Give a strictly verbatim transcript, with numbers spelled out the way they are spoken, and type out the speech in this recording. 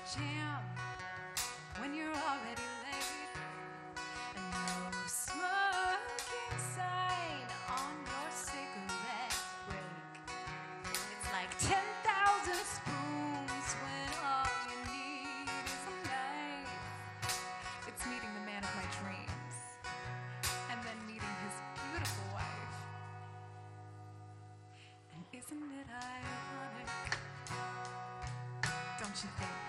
jam when you're already late, and no smoking sign on your cigarette break. It's like ten thousand spoons when all you need is a knife. It's meeting the man of my dreams and then meeting his beautiful wife. And isn't it ironic? Don't you think?